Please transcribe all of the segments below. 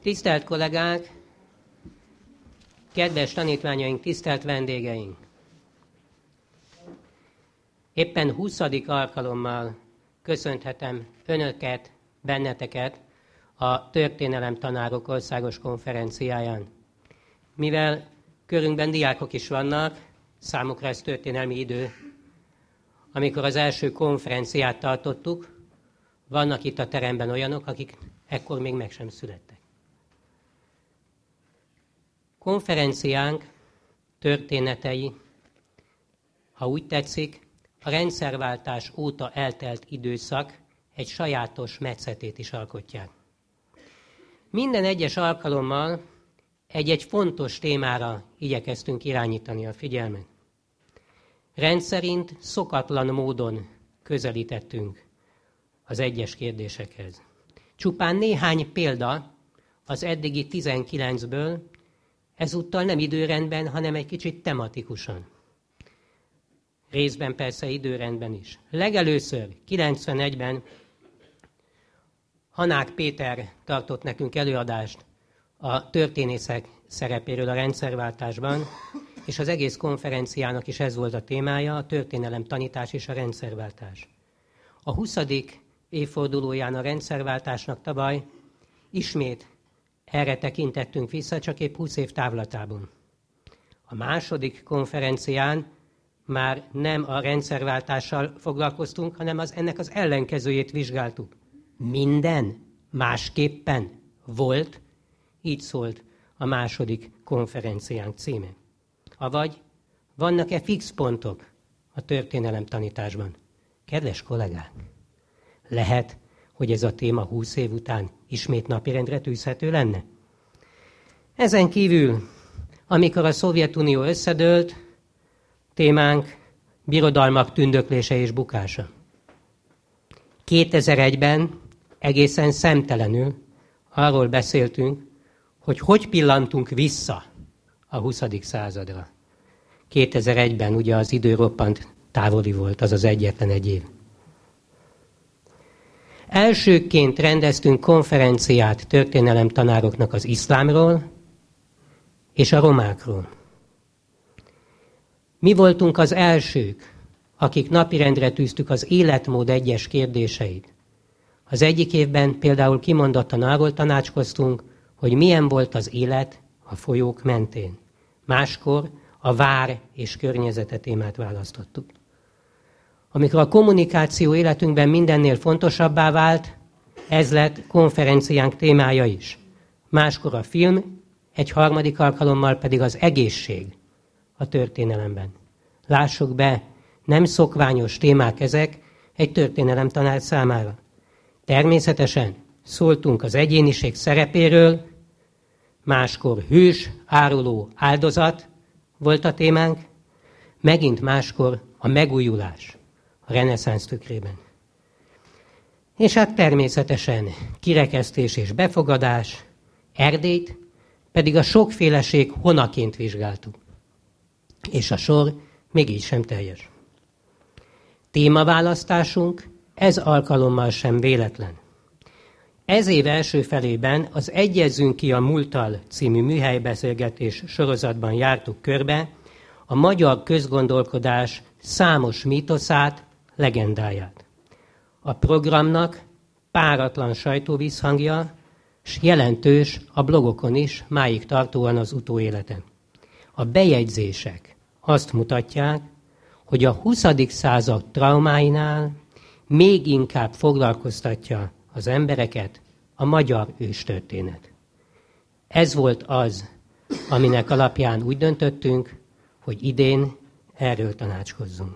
Tisztelt kollégák, kedves tanítványaink, tisztelt vendégeink! Éppen 20. alkalommal köszönhetem önöket, benneteket a Történelem Tanárok Országos Konferenciáján. Mivel körünkben diákok is vannak, számukra ez történelmi idő. Amikor az első konferenciát tartottuk, vannak itt a teremben olyanok, akik ekkor még meg sem születtek. Konferenciánk történetei, ha úgy tetszik, a rendszerváltás óta eltelt időszak egy sajátos metszetét is alkotják. Minden egyes alkalommal egy-egy fontos témára igyekeztünk irányítani a figyelmet. Rendszerint szokatlan módon közelítettünk az egyes kérdésekhez. Csupán néhány példa az eddigi 19-ből, ezúttal nem időrendben, hanem egy kicsit tematikusan. Részben persze időrendben is. Legelőször 91-ben Hanák Péter tartott nekünk előadást a történészek szerepéről a rendszerváltásban, és az egész konferenciának is ez volt a témája, a történelem tanítás és a rendszerváltás. A 20. évfordulóján a rendszerváltásnak tavaly ismét erre tekintettünk vissza, csak épp 20 év távlatában. A második konferencián már nem a rendszerváltással foglalkoztunk, hanem ennek az ellenkezőjét vizsgáltuk. Minden másképpen volt, így szólt a második konferenciánk címe. Avagy vannak-e fix pontok a történelem tanításban? Kedves kollégák, lehet, hogy ez a téma 20 év után ismét napirendre tűzhető lenne? Ezen kívül, amikor a Szovjetunió összedőlt, témánk birodalmak tündöklése és bukása. 2001-ben egészen szemtelenül arról beszéltünk, hogy pillantunk vissza a 20. századra. 2001-ben ugye az idő roppant távoli volt, az egyetlen egy év. Elsőként rendeztünk konferenciát történelemtanároknak az iszlámról és a romákról. Mi voltunk az elsők, akik napirendre tűztük az életmód egyes kérdéseit. Az egyik évben például kimondottan arról tanácskoztunk, hogy milyen volt az élet a folyók mentén. Máskor a vár és környezete témát választottuk. Amikor a kommunikáció életünkben mindennél fontosabbá vált, ez lett konferenciánk témája is. Máskor a film, egy harmadik alkalommal pedig az egészség a történelemben. Lássuk be, nem szokványos témák ezek egy történelemtanár számára. Természetesen szóltunk az egyéniség szerepéről, máskor hős, áruló, áldozat volt a témánk, megint máskor a megújulás a reneszánsz tükrében. És hát természetesen kirekesztés és befogadás, Erdélyt pedig a sokféleség honaként vizsgáltuk. És a sor még így sem teljes. Témaválasztásunk ez alkalommal sem véletlen. Ez év első felében az Egyezzünk ki a múlttal című műhelybeszélgetés sorozatban jártuk körbe a magyar közgondolkodás számos mítoszát, legendáját. A programnak páratlan sajtóvízhangja, s jelentős a blogokon is máig tartóan az utóélete. A bejegyzések azt mutatják, hogy a 20. század traumáinál még inkább foglalkoztatja az embereket a magyar őstörténet. Ez volt az, aminek alapján úgy döntöttünk, hogy idén erről tanácskozzunk.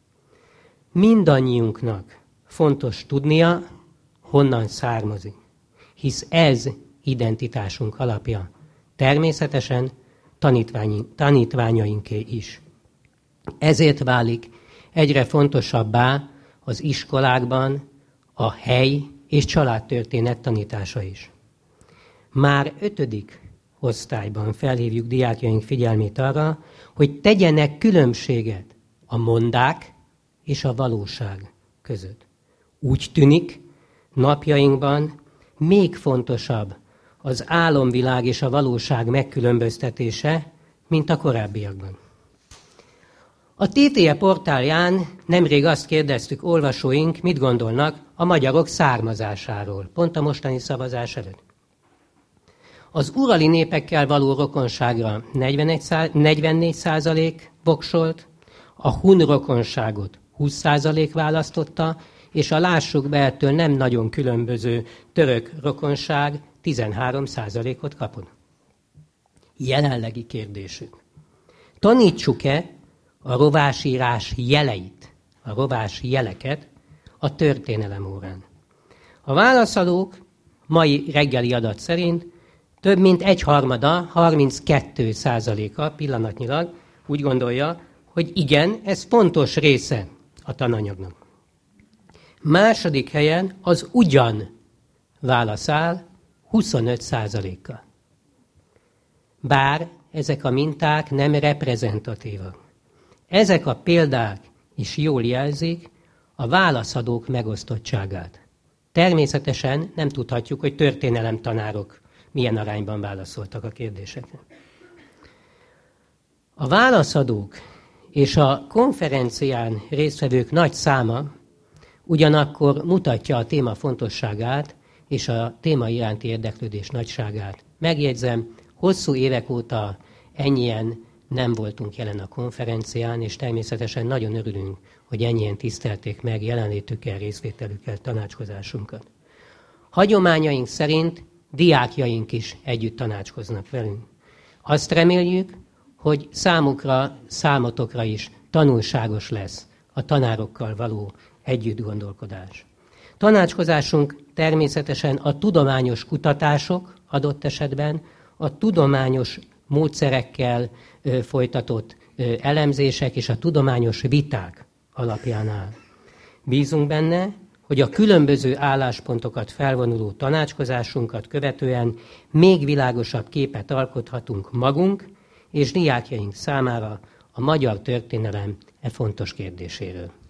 Mindannyiunknak fontos tudnia, honnan származik, hisz ez identitásunk alapja. Természetesen tanítványainké is. Ezért válik egyre fontosabbá az iskolákban a hely- és családtörténet tanítása is. Már 5. osztályban felhívjuk diákjaink figyelmét arra, hogy tegyenek különbséget a mondák és a valóság között. Úgy tűnik, napjainkban még fontosabb az álomvilág és a valóság megkülönböztetése, mint a korábbiakban. A TTE portálján nemrég azt kérdeztük olvasóink, mit gondolnak a magyarok származásáról, pont a mostani szavazás előtt. Az urali népekkel való rokonságra 44% voksolt, a hun rokonságot 20% választotta, és a lássuk be ettől nem nagyon különböző török rokonság 13%-ot kapott. Jelenlegi kérdésünk. Tanítsuk-e a rovásírás jeleit, a rovás jeleket a történelem órán? A válaszadók mai reggeli adat szerint több mint 1/3, 32%-a pillanatnyilag úgy gondolja, hogy igen, ez fontos része a tananyagnak. Második helyen az ugyan válasz áll 25%-kal. Bár ezek a minták nem reprezentatívak. Ezek a példák is jól jelzik a válaszadók megosztottságát. Természetesen nem tudhatjuk, hogy történelemtanárok milyen arányban válaszoltak a kérdésekre. A válaszadók és a konferencián résztvevők nagy száma ugyanakkor mutatja a téma fontosságát és a téma iránti érdeklődés nagyságát. Megjegyzem, hosszú évek óta ennyien nem voltunk jelen a konferencián, és természetesen nagyon örülünk, hogy ennyien tisztelték meg jelenlétükkel, részvételükkel tanácskozásunkat. Hagyományaink szerint diákjaink is együtt tanácskoznak velünk. Azt reméljük, hogy számukra, számotokra is tanulságos lesz a tanárokkal való együttgondolkodás. Tanácskozásunk természetesen a tudományos kutatások adott esetben, a tudományos módszerekkel folytatott elemzések és a tudományos viták alapján áll. Bízunk benne, hogy a különböző álláspontokat felvonuló tanácskozásunkat követően még világosabb képet alkothatunk magunk és diákjaink számára a magyar történelem e fontos kérdéséről.